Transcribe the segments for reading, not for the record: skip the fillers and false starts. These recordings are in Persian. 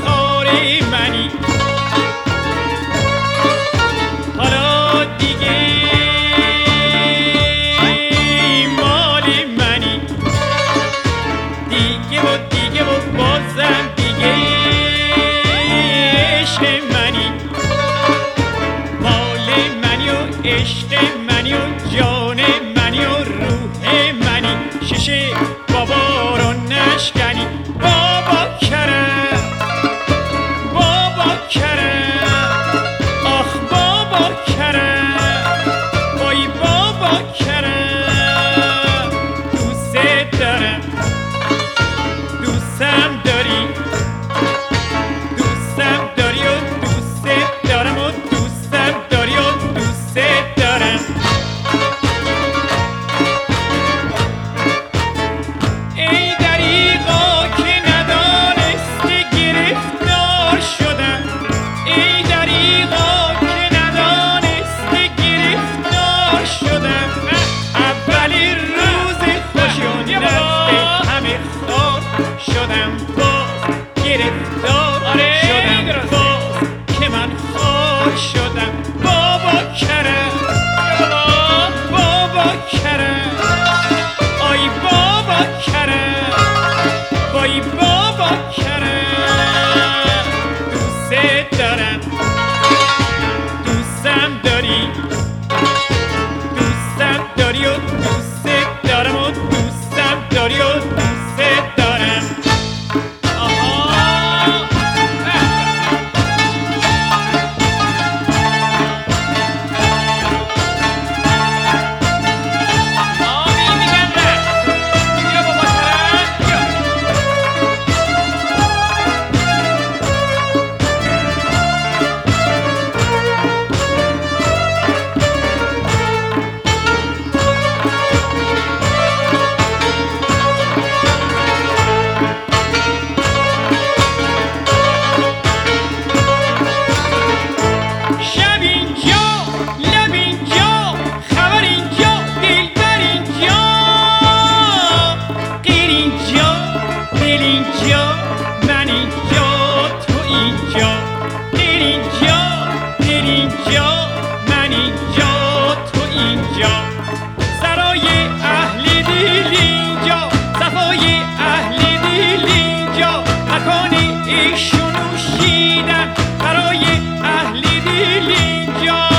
خار منی، حالا دیگه مال منی، دیگه و دیگه و بازم دیگه عشق منی، مال منی و عشق منی و جان منی و روح منی، شیشه بابا رو نشکنی. بابا کرم، بابا کرم، آخ بابا کرم، وای بابا کرم. دوست دارم، دوستم داری، دوستم داری و دوست دارم و دوستم داری و دوست دارم. ای دریغا که ندانسته گرفتار شدم، ای دریغا که ندانسته گرفتار شدم. اولی روز خوشی و نزد همه خار شدم، باز گرفتار شدم، باز که من خار شدم. بابا کرم، بابا کرم، آی بابا کرم، وای بابا کرم. دوست دارم، دوستم داری، دوستم داری و دوست دارم و دوستم داری و دوست دارم. آها آمین میگم نه. بیا بابا کرم، بیا. شب اینجا، لب اینجا، خبر اینجا، دلبر اینجا، غیر اینجا، دل اینجا، من اینجا، تو اینجا، غیر اینجا، دل اینجا، من اینجا، تو اینجا. سرای اهل دل اینجا، صفای اهل دل اینجا، مکان عیش و نوشیدن برای اهل دل اینجا.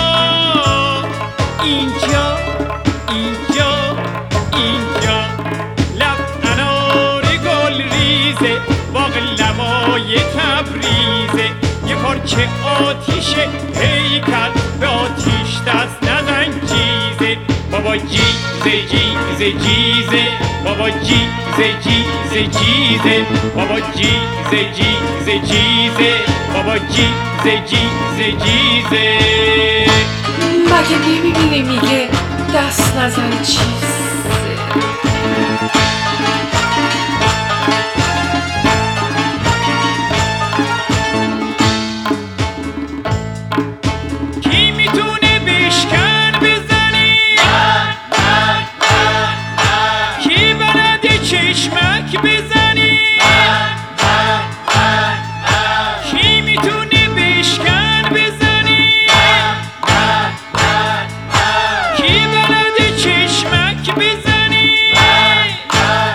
اینجا، اینجا، اینجا، لب انار گل ریزه، باغ لوای تبریزه، یه پارچه آتیشه هیکل به آتیش دست نزن جیزه. بابا جیزه جیزه جیزه، بابا جیزه جیزه جیزه، بابا جیزه جیزه جیزه، بابا جیزه جیزه جیزه. مگه نمیبینی میگه دست نزن چیزه. کی میتونه بشکن بزنی؟ کی بلده چشمک بزنی؟ کی میتونه بشکن بزنی؟ کی بلده چشمک بزنی؟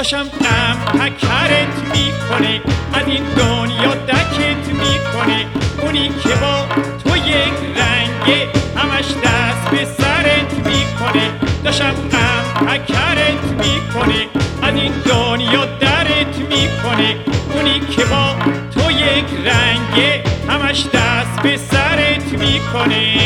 داشم غم پکرت میکنه، از این دنیا دکت میکنه. اونی که با تو یک رنگه همش دست به سرت میکنه. داشم غم پکرت میکنه، از این دنیا درت میکنه. اونی که با تو یک رنگه همش دست به سرت میکنه.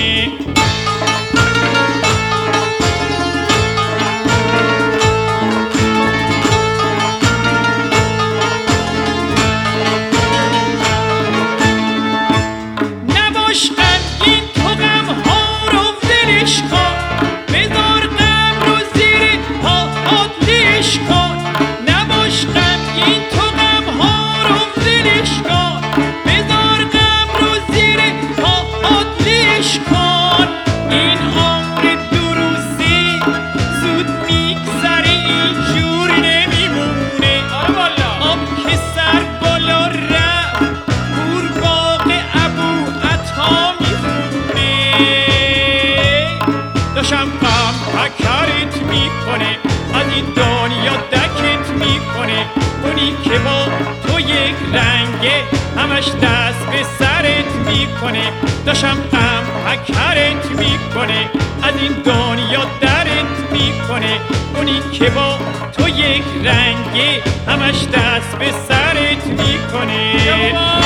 نباش غمگین تو غمها رو ولش کن، بذار غم رو زیر پاهات لش کن. نباش غمگین تو غمها رو ولش کن، بذار غم رو زیر پاهات لش کن. این عمر دو روزه زود میگذره، اینجور نمیمونه. آب که سر بالا رفت قورباغه ابو عطا میخونه. داشم غم پکرت میکنه، از این دنیا دکت میکنه. اونی که با تو یک رنگه همش دست به سرت میکنه. داشم غم پکرت میکنه، از این دنیا درت میکنه. اونی که با تو یک رنگه همش دست به سرت میکنه.